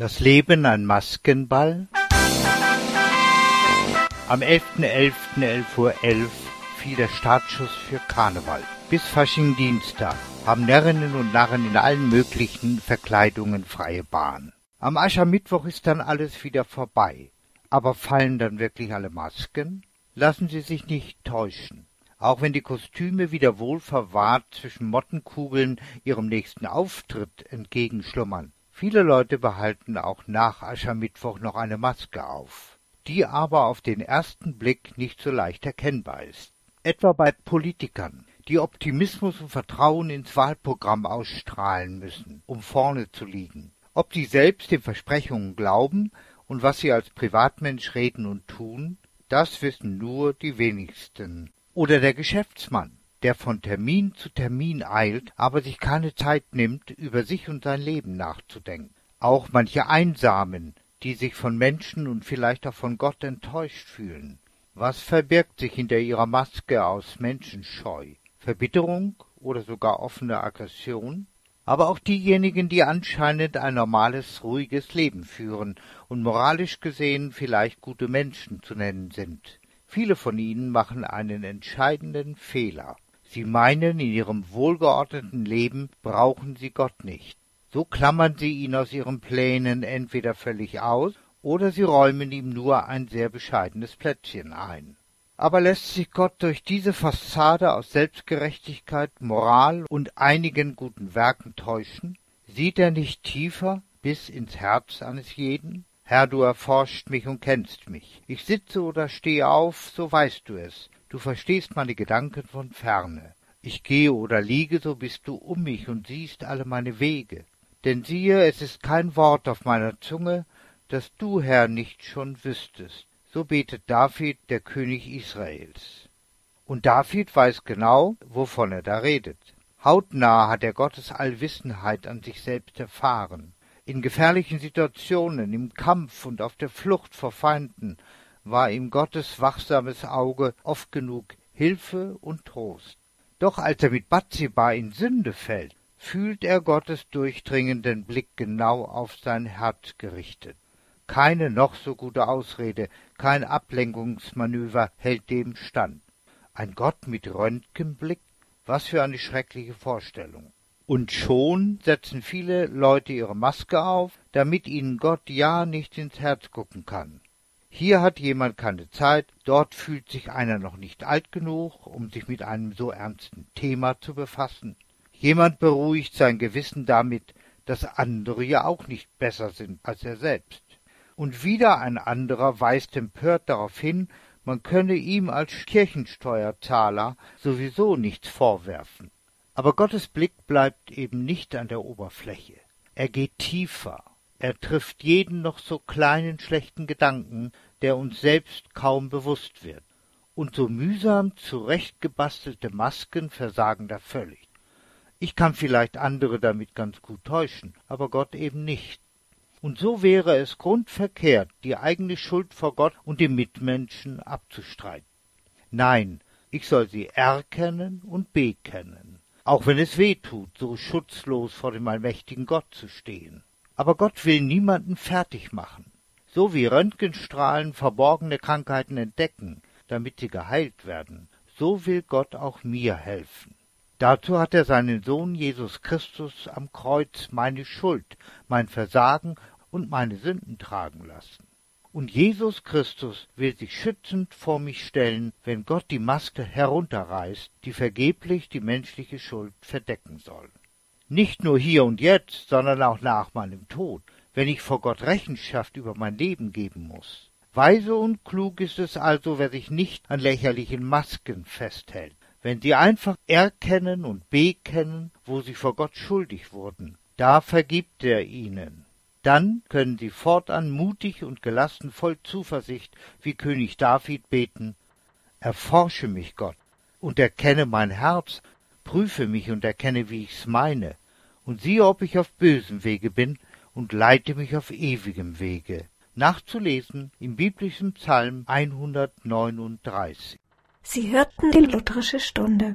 Das Leben ein Maskenball? Am 11.11.11:11 fiel der Startschuss für Karneval. Bis Faschingdienstag haben Närrinnen und Narren in allen möglichen Verkleidungen freie Bahn. Am Aschermittwoch ist dann alles wieder vorbei. Aber fallen dann wirklich alle Masken? Lassen Sie sich nicht täuschen. Auch wenn die Kostüme wieder wohl verwahrt zwischen Mottenkugeln ihrem nächsten Auftritt entgegenschlummern. Viele Leute behalten auch nach Aschermittwoch noch eine Maske auf, die aber auf den ersten Blick nicht so leicht erkennbar ist. Etwa bei Politikern, die Optimismus und Vertrauen ins Wahlprogramm ausstrahlen müssen, um vorne zu liegen. Ob sie selbst den Versprechungen glauben und was sie als Privatmensch reden und tun, das wissen nur die wenigsten. Oder der Geschäftsmann, der von Termin zu Termin eilt, aber sich keine Zeit nimmt, über sich und sein Leben nachzudenken. Auch manche Einsamen, die sich von Menschen und vielleicht auch von Gott enttäuscht fühlen. Was verbirgt sich hinter ihrer Maske aus Menschenscheu? Verbitterung oder sogar offene Aggression? Aber auch diejenigen, die anscheinend ein normales, ruhiges Leben führen und moralisch gesehen vielleicht gute Menschen zu nennen sind. Viele von ihnen machen einen entscheidenden Fehler. Sie meinen, in ihrem wohlgeordneten Leben brauchen sie Gott nicht. So klammern sie ihn aus ihren Plänen entweder völlig aus, oder sie räumen ihm nur ein sehr bescheidenes Plätzchen ein. Aber lässt sich Gott durch diese Fassade aus Selbstgerechtigkeit, Moral und einigen guten Werken täuschen? Sieht er nicht tiefer bis ins Herz eines jeden? Herr, du erforscht mich und kennst mich. Ich sitze oder stehe auf, so weißt du es. Du verstehst meine Gedanken von ferne. Ich gehe oder liege, so bist du um mich und siehst alle meine Wege. Denn siehe, es ist kein Wort auf meiner Zunge, das du, Herr, nicht schon wüsstest. So betet David, der König Israels. Und David weiß genau, wovon er da redet. Hautnah hat er Gottes Allwissenheit an sich selbst erfahren. In gefährlichen Situationen, im Kampf und auf der Flucht vor Feinden war ihm Gottes wachsames Auge oft genug Hilfe und Trost. Doch als er mit Bathseba in Sünde fällt, fühlt er Gottes durchdringenden Blick genau auf sein Herz gerichtet. Keine noch so gute Ausrede, kein Ablenkungsmanöver hält dem stand. Ein Gott mit Röntgenblick? Was für eine schreckliche Vorstellung. Und schon setzen viele Leute ihre Maske auf, damit ihnen Gott ja nicht ins Herz gucken kann. Hier hat jemand keine Zeit, dort fühlt sich einer noch nicht alt genug, um sich mit einem so ernsten Thema zu befassen. Jemand beruhigt sein Gewissen damit, dass andere ja auch nicht besser sind als er selbst. Und wieder ein anderer weist empört darauf hin, man könne ihm als Kirchensteuerzahler sowieso nichts vorwerfen. Aber Gottes Blick bleibt eben nicht an der Oberfläche. Er geht tiefer. Er trifft jeden noch so kleinen schlechten Gedanken, der uns selbst kaum bewusst wird. Und so mühsam zurechtgebastelte Masken versagen da völlig. Ich kann vielleicht andere damit ganz gut täuschen, aber Gott eben nicht. Und so wäre es grundverkehrt, die eigene Schuld vor Gott und den Mitmenschen abzustreiten. Nein, ich soll sie erkennen und bekennen, auch wenn es weh tut, so schutzlos vor dem allmächtigen Gott zu stehen. Aber Gott will niemanden fertig machen. So wie Röntgenstrahlen verborgene Krankheiten entdecken, damit sie geheilt werden, so will Gott auch mir helfen. Dazu hat er seinen Sohn Jesus Christus am Kreuz meine Schuld, mein Versagen und meine Sünden tragen lassen. Und Jesus Christus will sich schützend vor mich stellen, wenn Gott die Maske herunterreißt, die vergeblich die menschliche Schuld verdecken soll. Nicht nur hier und jetzt, sondern auch nach meinem Tod, wenn ich vor Gott Rechenschaft über mein Leben geben muss. Weise und klug ist es also, wer sich nicht an lächerlichen Masken festhält, wenn sie einfach erkennen und bekennen, wo sie vor Gott schuldig wurden. Da vergibt er ihnen. Dann können sie fortan mutig und gelassen voll Zuversicht wie König David beten: Erforsche mich, Gott, und erkenne mein Herz, prüfe mich und erkenne, wie ich's meine, und siehe, ob ich auf bösem Wege bin, und leite mich auf ewigem Wege. Nachzulesen im biblischen Psalm 139. Sie hörten die Lutherische Stunde.